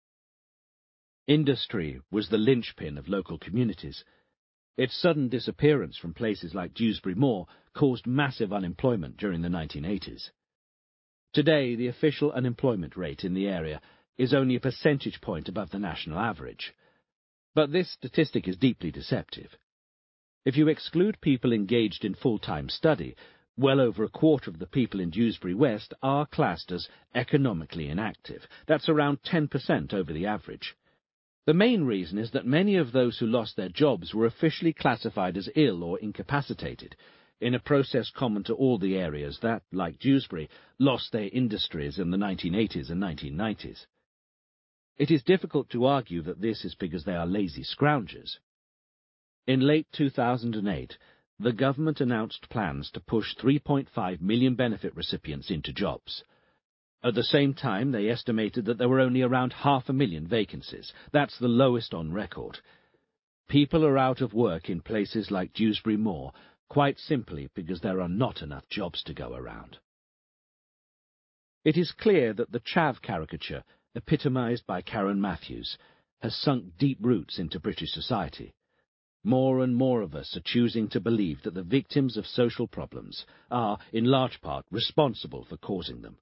Industry was the linchpin of local communities. Its sudden disappearance from places like Dewsbury Moor caused massive unemployment during the 1980s. Today, the official unemployment rate in the area is only a percentage point above the national average. But this statistic is deeply deceptive. If you exclude people engaged in full-time study, well over a quarter of the people in Dewsbury West are classed as economically inactive. That's around 10% over the average. The main reason is that many of those who lost their jobs were officially classified as ill or incapacitated, in a process common to all the areas that, like Dewsbury, lost their industries in the 1980s and 1990s. It is difficult to argue that this is because they are lazy scroungers. In late 2008, the government announced plans to push 3.5 million benefit recipients into jobs. At the same time, they estimated that there were only around 500,000 vacancies. That's the lowest on record. People are out of work in places like Dewsbury Moor, quite simply because there are not enough jobs to go around. It is clear that the chav caricature, epitomised by Karen Matthews, has sunk deep roots into British society. More and more of us are choosing to believe that the victims of social problems are, in large part, responsible for causing them.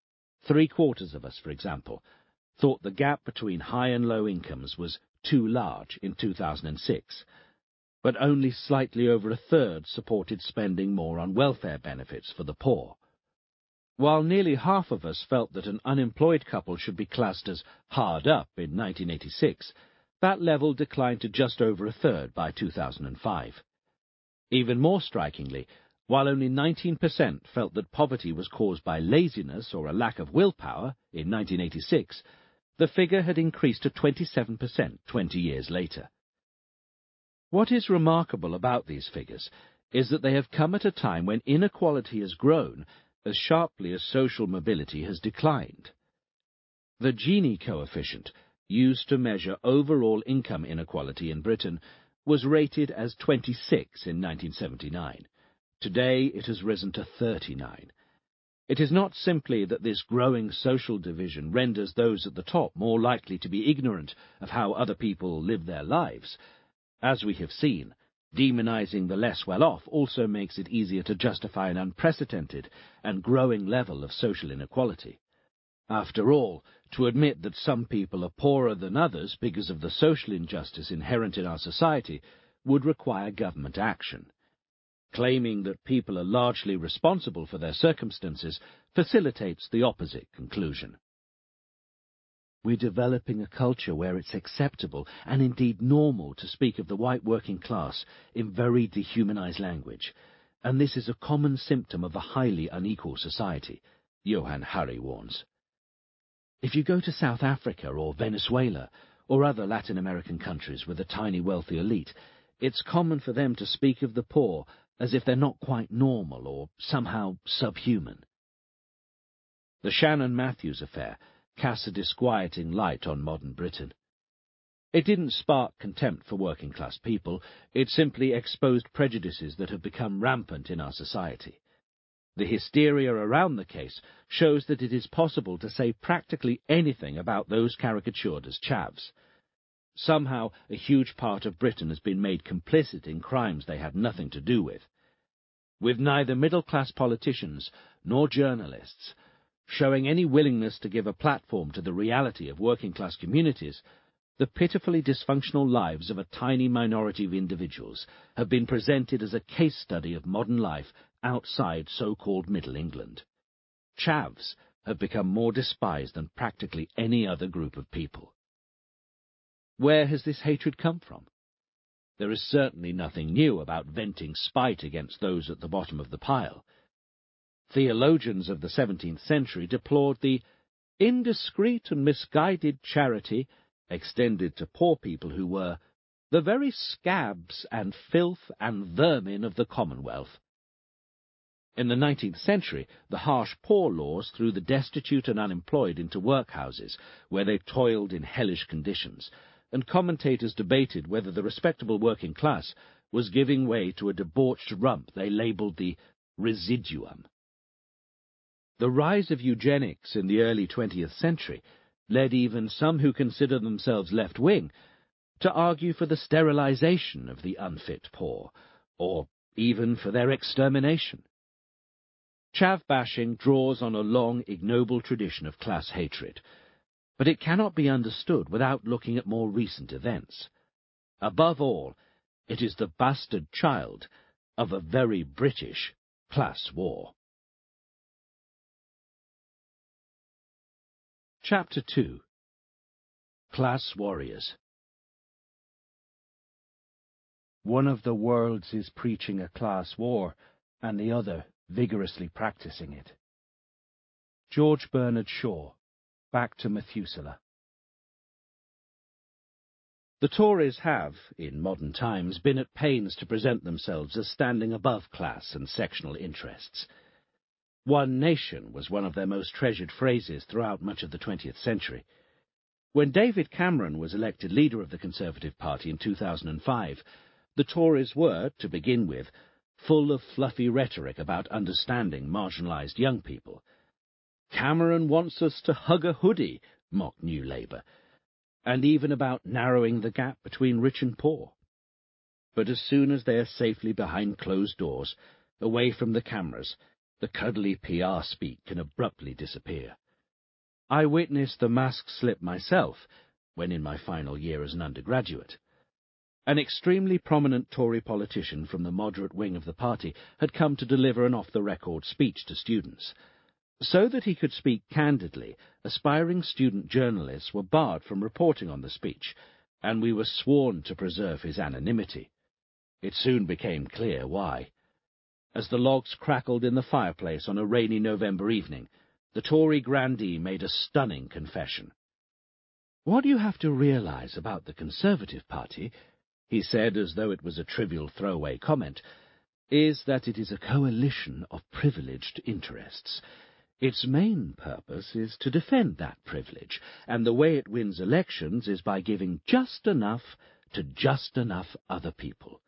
3/4 of us, for example, thought the gap between high and low incomes was too large in 2006, but only slightly over 1/3 supported spending more on welfare benefits for the poor. While nearly half of us felt that an unemployed couple should be classed as hard up in 1986, that level declined to just over 1/3 by 2005. Even more strikingly, while only 19% felt that poverty was caused by laziness or a lack of willpower in 1986, the figure had increased to 27% 20 years later. What is remarkable about these figures is that they have come at a time when inequality has grown as sharply as social mobility has declined. The Gini coefficient, used to measure overall income inequality in Britain, was rated as 26 in 1979. Today it has risen to 39. It is not simply that this growing social division renders those at the top more likely to be ignorant of how other people live their lives. As we have seen, demonizing the less well-off also makes it easier to justify an unprecedented and growing level of social inequality. After all, to admit that some people are poorer than others because of the social injustice inherent in our society would require government action. Claiming that people are largely responsible for their circumstances facilitates the opposite conclusion. We're developing a culture where it's acceptable and indeed normal to speak of the white working class in very dehumanized language, and this is a common symptom of a highly unequal society, Johann Hari warns. If you go to South Africa or Venezuela or other Latin American countries with a tiny wealthy elite, it's common for them to speak of the poor as if they're not quite normal or somehow subhuman. The Shannon Matthews affair casts a disquieting light on modern Britain. It didn't spark contempt for working-class people, it simply exposed prejudices that have become rampant in our society. The hysteria around the case shows that it is possible to say practically anything about those caricatured as chavs. Somehow, a huge part of Britain has been made complicit in crimes they had nothing to do with. With neither middle-class politicians nor journalists showing any willingness to give a platform to the reality of working-class communities, the pitifully dysfunctional lives of a tiny minority of individuals have been presented as a case study of modern life outside so-called Middle England. Chavs have become more despised than practically any other group of people. Where has this hatred come from? There is certainly nothing new about venting spite against those at the bottom of the pile. Theologians of the 17th century deplored the indiscreet and misguided charity extended to poor people who were the very scabs and filth and vermin of the Commonwealth. In the 19th century, the harsh poor laws threw the destitute and unemployed into workhouses, where they toiled in hellish conditions, and commentators debated whether the respectable working class was giving way to a debauched rump they labelled the residuum. The rise of eugenics in the early 20th century led even some who consider themselves left-wing to argue for the sterilization of the unfit poor, or even for their extermination. Chav-bashing draws on a long, ignoble tradition of class hatred, but it cannot be understood without looking at more recent events. Above all, it is the bastard child of a very British class war. Chapter 2. Class Warriors. One of the worlds is preaching a class war, and the other vigorously practicing it. George Bernard Shaw, Back to Methuselah. The Tories have, in modern times, been at pains to present themselves as standing above class and sectional interests. One nation was one of their most treasured phrases throughout much of the 20th century. When David Cameron was elected leader of the Conservative Party in 2005, the Tories were, to begin with, full of fluffy rhetoric about understanding marginalised young people. Cameron wants us to hug a hoodie, mocked New Labour, and even about narrowing the gap between rich and poor. But as soon as they are safely behind closed doors, away from the cameras, the cuddly PR speak can abruptly disappear. I witnessed the mask slip myself when in my final year as an undergraduate. An extremely prominent Tory politician from the moderate wing of the party had come to deliver an off-the-record speech to students. So that he could speak candidly, aspiring student journalists were barred from reporting on the speech, and we were sworn to preserve his anonymity. It soon became clear why. As the logs crackled in the fireplace on a rainy November evening, the Tory grandee made a stunning confession. "What you have to realise about the Conservative Party," he said as though it was a trivial throwaway comment, "is that it is a coalition of privileged interests. Its main purpose is to defend that privilege, and the way it wins elections is by giving just enough to just enough other people."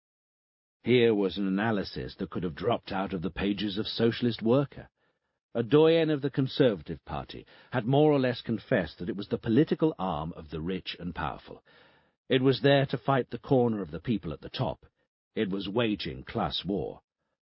Here was an analysis that could have dropped out of the pages of Socialist Worker. A doyen of the Conservative Party had more or less confessed that it was the political arm of the rich and powerful. It was there to fight the corner of the people at the top. It was waging class war.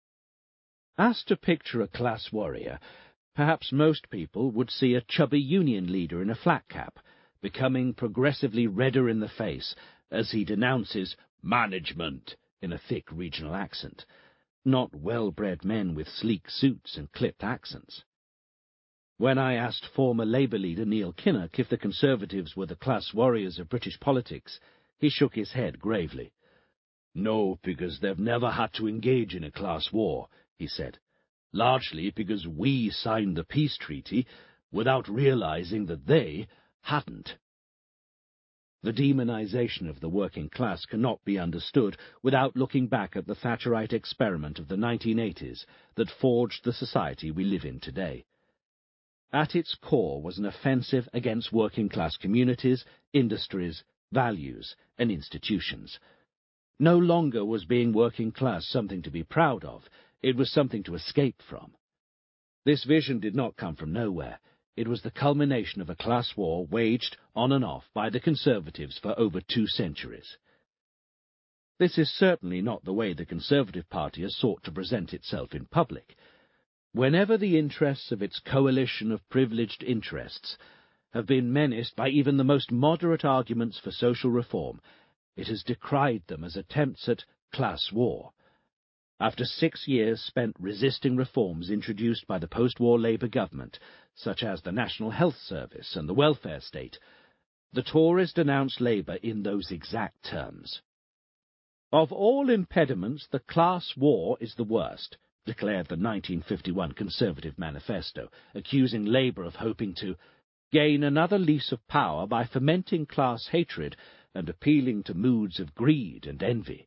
Asked to picture a class warrior, perhaps most people would see a chubby union leader in a flat cap, becoming progressively redder in the face as he denounces management in a thick regional accent, not well-bred men with sleek suits and clipped accents. When I asked former Labour leader Neil Kinnock if the Conservatives were the class warriors of British politics, he shook his head gravely. "No, because they've never had to engage in a class war," he said, "largely because we signed the peace treaty without realising that they hadn't." The demonisation of the working class cannot be understood without looking back at the Thatcherite experiment of the 1980s that forged the society we live in today. At its core was an offensive against working-class communities, industries, values, and institutions. No longer was being working-class something to be proud of, it was something to escape from. This vision did not come from nowhere. It was the culmination of a class war waged on and off by the Conservatives for over 2 centuries. This is certainly not the way the Conservative Party has sought to present itself in public. Whenever the interests of its coalition of privileged interests have been menaced by even the most moderate arguments for social reform, it has decried them as attempts at class war. After 6 years spent resisting reforms introduced by the post-war Labour government, such as the National Health Service and the welfare state, the Tories denounced Labour in those exact terms. "Of all impediments, the class war is the worst," declared the 1951 Conservative Manifesto, accusing Labour of hoping to gain another lease of power by fomenting class hatred and appealing to moods of greed and envy.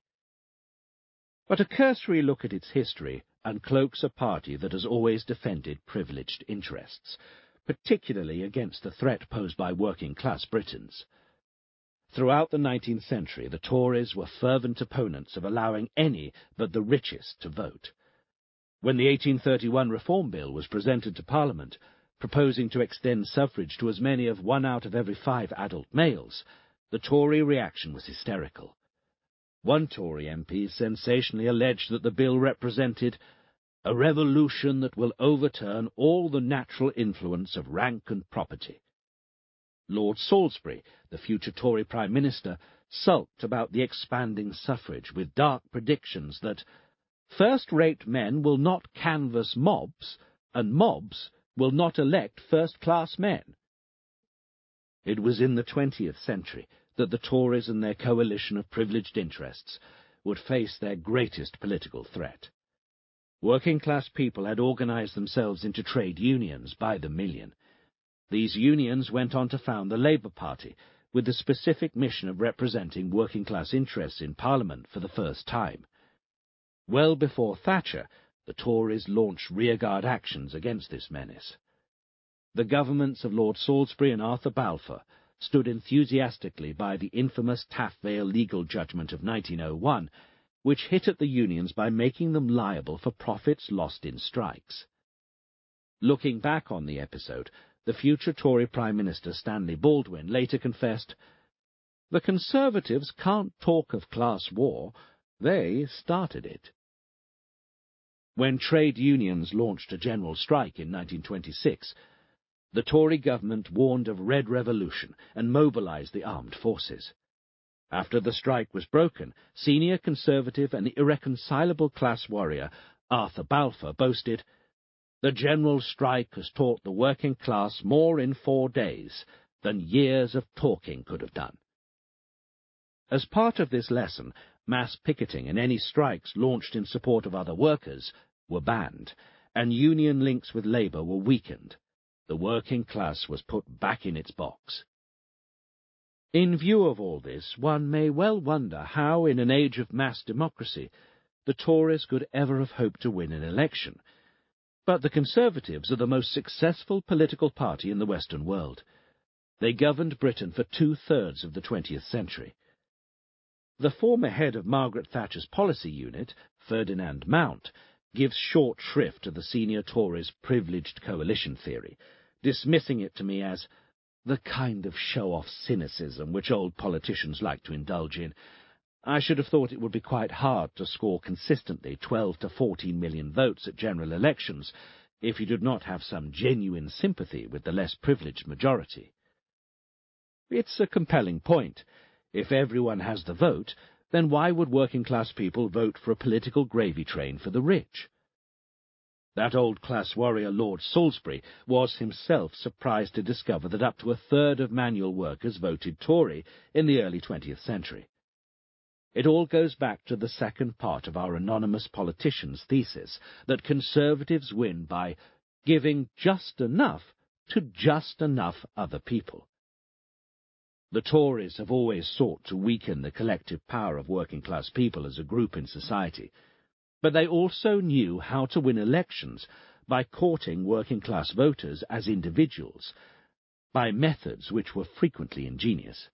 But a cursory look at its history uncloaks a party that has always defended privileged interests, particularly against the threat posed by working-class Britons. Throughout the 19th century, the Tories were fervent opponents of allowing any but the richest to vote. When the 1831 Reform Bill was presented to Parliament, proposing to extend suffrage to as many as 1 out of every 5 adult males, the Tory reaction was hysterical. One Tory MP sensationally alleged that the bill represented a revolution that will overturn all the natural influence of rank and property. Lord Salisbury, the future Tory Prime Minister, sulked about the expanding suffrage with dark predictions that first-rate men will not canvass mobs, and mobs will not elect first-class men. It was in the 20th century that the Tories and their coalition of privileged interests would face their greatest political threat. Working-class people had organized themselves into trade unions by the million. These unions went on to found the Labour Party, with the specific mission of representing working-class interests in Parliament for the first time. Well before Thatcher, the Tories launched rearguard actions against this menace. The governments of Lord Salisbury and Arthur Balfour stood enthusiastically by the infamous Taff Vale legal judgment of 1901, which hit at the unions by making them liable for profits lost in strikes. Looking back on the episode, the future Tory Prime Minister Stanley Baldwin later confessed, "The Conservatives can't talk of class war, they started it." When trade unions launched a general strike in 1926, the Tory government warned of Red Revolution and mobilized the armed forces. After the strike was broken, senior Conservative and irreconcilable class warrior Arthur Balfour boasted, "The general strike has taught the working class more in 4 days than years of talking could have done." As part of this lesson, mass picketing and any strikes launched in support of other workers were banned, and union links with Labour were weakened. The working class was put back in its box. In view of all this, one may well wonder how, in an age of mass democracy, the Tories could ever have hoped to win an election. But the Conservatives are the most successful political party in the Western world. They governed Britain for 2/3 of the 20th century. The former head of Margaret Thatcher's policy unit, Ferdinand Mount, gives short shrift to the senior Tories' privileged coalition theory, dismissing it to me as the kind of show-off cynicism which old politicians like to indulge in. I should have thought it would be quite hard to score consistently 12 to 14 million votes at general elections if you did not have some genuine sympathy with the less privileged majority. It's a compelling point. If everyone has the vote, then why would working-class people vote for a political gravy train for the rich? That old class warrior Lord Salisbury was himself surprised to discover that up to 1/3 of manual workers voted Tory in the early 20th century. It all goes back to the second part of our anonymous politician's thesis that Conservatives win by giving just enough to just enough other people. The Tories have always sought to weaken the collective power of working-class people as a group in society, but they also knew how to win elections by courting working-class voters as individuals, by methods which were frequently ingenious.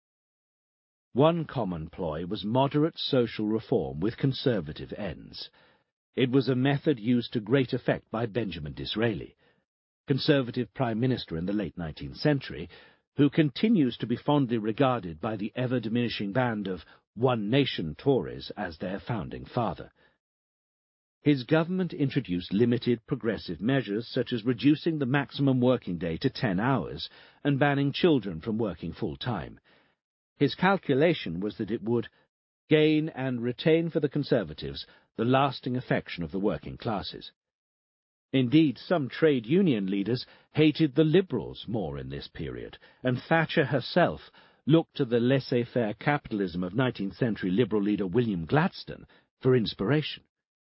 One common ploy was moderate social reform with conservative ends. It was a method used to great effect by Benjamin Disraeli, Conservative Prime Minister in the late 19th century, who continues to be fondly regarded by the ever-diminishing band of One Nation Tories as their founding father. His government introduced limited progressive measures such as reducing the maximum working day to 10 hours and banning children from working full-time. His calculation was that it would gain and retain for the Conservatives the lasting affection of the working classes. Indeed, some trade union leaders hated the Liberals more in this period, and Thatcher herself looked to the laissez-faire capitalism of 19th century Liberal leader William Gladstone for inspiration.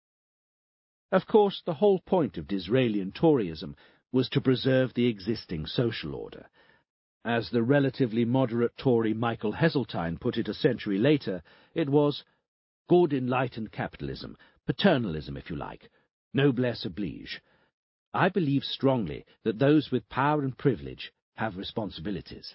Of course, the whole point of Disraelian Toryism was to preserve the existing social order. As the relatively moderate Tory Michael Heseltine put it a century later, it was good enlightened capitalism, paternalism if you like, noblesse oblige. I believe strongly that those with power and privilege have responsibilities.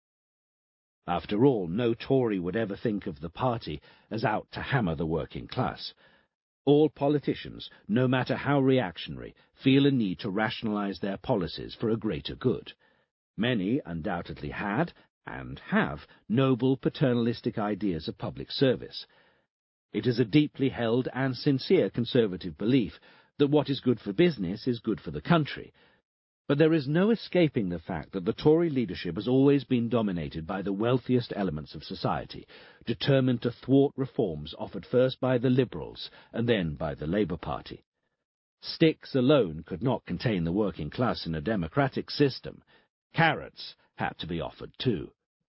After all, no Tory would ever think of the party as out to hammer the working class. All politicians, no matter how reactionary, feel a need to rationalize their policies for a greater good. Many undoubtedly had, and have, noble paternalistic ideas of public service. It is a deeply held and sincere conservative belief that what is good for business is good for the country. But there is no escaping the fact that the Tory leadership has always been dominated by the wealthiest elements of society, determined to thwart reforms offered first by the Liberals and then by the Labour Party. Sticks alone could not contain the working class in a democratic system. Carrots had to be offered too.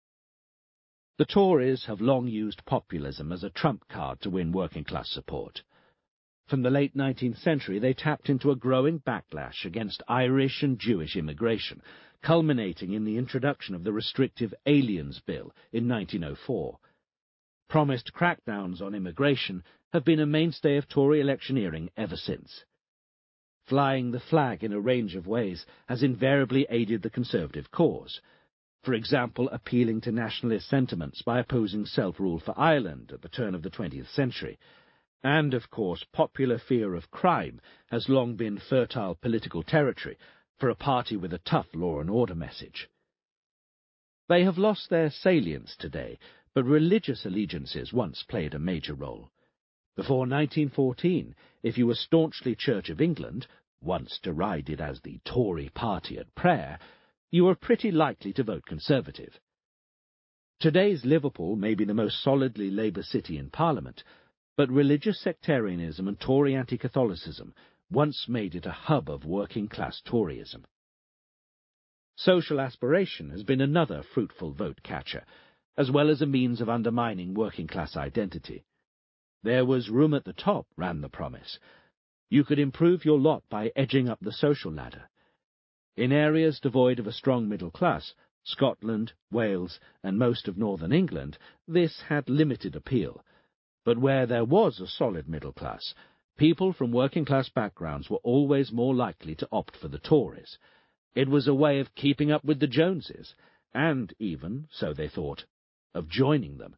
The Tories have long used populism as a trump card to win working class support. From the late 19th century, they tapped into a growing backlash against Irish and Jewish immigration, culminating in the introduction of the restrictive Aliens Bill in 1904. Promised crackdowns on immigration have been a mainstay of Tory electioneering ever since. Flying the flag in a range of ways has invariably aided the Conservative cause. For example, appealing to nationalist sentiments by opposing self-rule for Ireland at the turn of the 20th century. And, of course, popular fear of crime has long been fertile political territory for a party with a tough law and order message. They have lost their salience today, but religious allegiances once played a major role. Before 1914, if you were staunchly Church of England, once derided as the Tory party at prayer, you were pretty likely to vote Conservative. Today's Liverpool may be the most solidly Labour city in Parliament, but religious sectarianism and Tory anti-Catholicism once made it a hub of working-class Toryism. Social aspiration has been another fruitful vote-catcher, as well as a means of undermining working-class identity. There was room at the top, ran the promise. You could improve your lot by edging up the social ladder. In areas devoid of a strong middle class, Scotland, Wales, and most of northern England, this had limited appeal. But where there was a solid middle class, people from working-class backgrounds were always more likely to opt for the Tories. It was a way of keeping up with the Joneses, and even, so they thought, of joining them.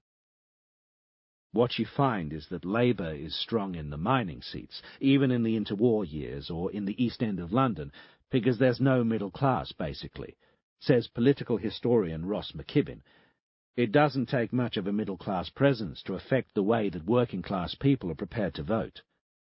What you find is that Labour is strong in the mining seats, even in the interwar years or in the East End of London, because there's no middle class, basically, says political historian Ross McKibben. It doesn't take much of a middle-class presence to affect the way that working-class people are prepared to vote.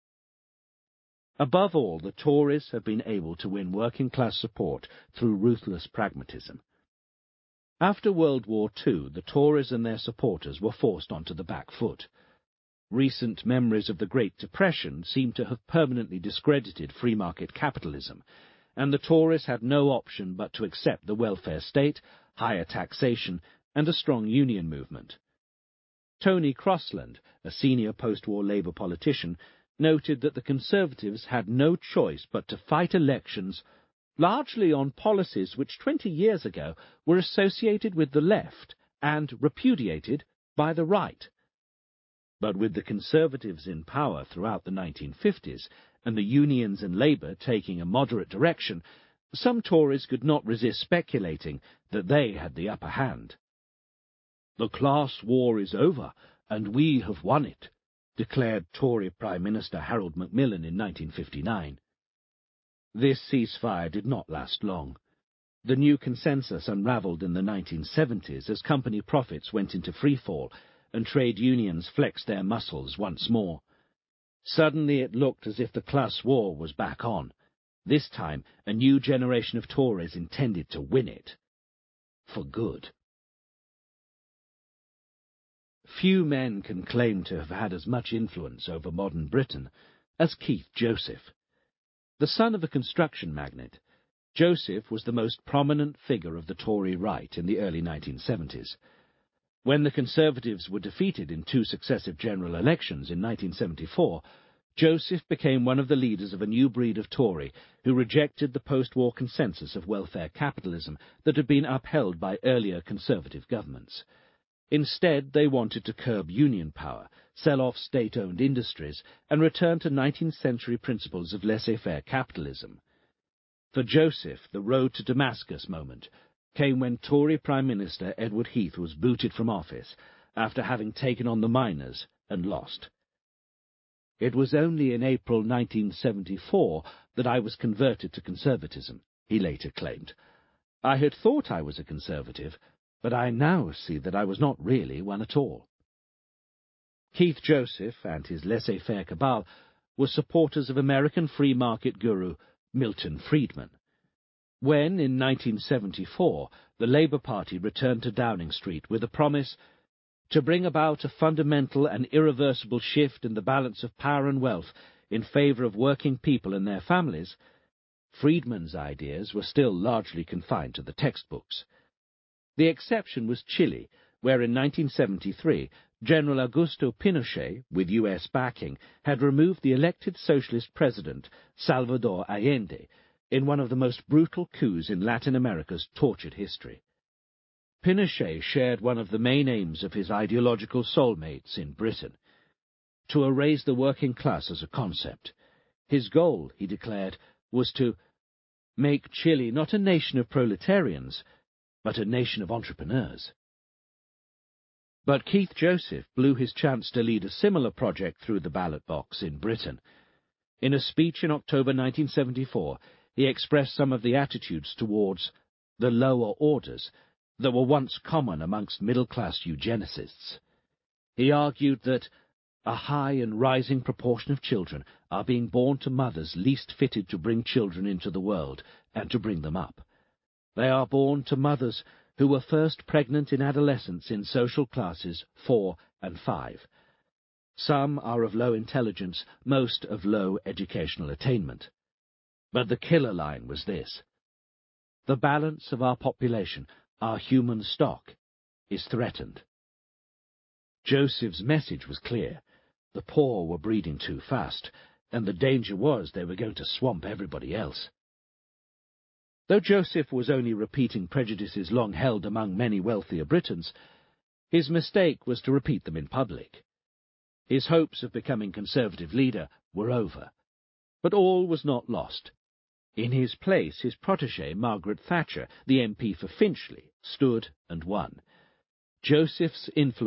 Above all, the Tories have been able to win working-class support through ruthless pragmatism. After World War II, the Tories and their supporters were forced onto the back foot. Recent memories of the Great Depression seem to have permanently discredited free market capitalism, and the Tories had no option but to accept the welfare state, higher taxation, and a strong union movement. Tony Crossland, a senior post-war Labour politician, noted that the Conservatives had no choice but to fight elections largely on policies which 20 years ago were associated with the left and repudiated by the right. But with the Conservatives in power throughout the 1950s and the unions and Labour taking a moderate direction, some Tories could not resist speculating that they had the upper hand. "The class war is over, and we have won it," declared Tory Prime Minister Harold Macmillan in 1959. This ceasefire did not last long. The new consensus unravelled in the 1970s as company profits went into freefall and trade unions flexed their muscles once more. Suddenly it looked as if the class war was back on. This time, a new generation of Tories intended to win it. For good. Few men can claim to have had as much influence over modern Britain as Keith Joseph. The son of a construction magnate, Joseph was the most prominent figure of the Tory right in the early 1970s. When the Conservatives were defeated in 2 successive general elections in 1974, Joseph became one of the leaders of a new breed of Tory who rejected the post-war consensus of welfare capitalism that had been upheld by earlier Conservative governments. Instead, they wanted to curb union power, sell off state-owned industries, and return to 19th century principles of laissez-faire capitalism. For Joseph, the road to Damascus moment came when Tory Prime Minister Edward Heath was booted from office after having taken on the miners and lost. "It was only in April 1974 that I was converted to conservatism," he later claimed. "I had thought I was a conservative, but I now see that I was not really one at all." Keith Joseph and his laissez-faire cabal were supporters of American free market guru Milton Friedman. When, in 1974, the Labour Party returned to Downing Street with a promise to bring about a fundamental and irreversible shift in the balance of power and wealth in favour of working people and their families, Friedman's ideas were still largely confined to the textbooks. The exception was Chile, where in 1973 General Augusto Pinochet, with U.S. backing, had removed the elected socialist president, Salvador Allende, in one of the most brutal coups in Latin America's tortured history. Pinochet shared one of the main aims of his ideological soulmates in Britain: to erase the working class as a concept. His goal, he declared, was to make Chile not a nation of proletarians, but a nation of entrepreneurs. But Keith Joseph blew his chance to lead a similar project through the ballot box in Britain. In a speech in October 1974, he expressed some of the attitudes towards the lower orders that were once common amongst middle-class eugenicists. He argued that a high and rising proportion of children are being born to mothers least fitted to bring children into the world and to bring them up. They are born to mothers who were first pregnant in adolescence in social classes 4 and 5. Some are of low intelligence, most of low educational attainment. But the killer line was this: the balance of our population, our human stock, is threatened. Joseph's message was clear. The poor were breeding too fast, and the danger was they were going to swamp everybody else. Though Joseph was only repeating prejudices long held among many wealthier Britons, his mistake was to repeat them in public. His hopes of becoming Conservative leader were over. But all was not lost. In his place, his protégée, Margaret Thatcher, the MP for Finchley, stood and won. Joseph's influence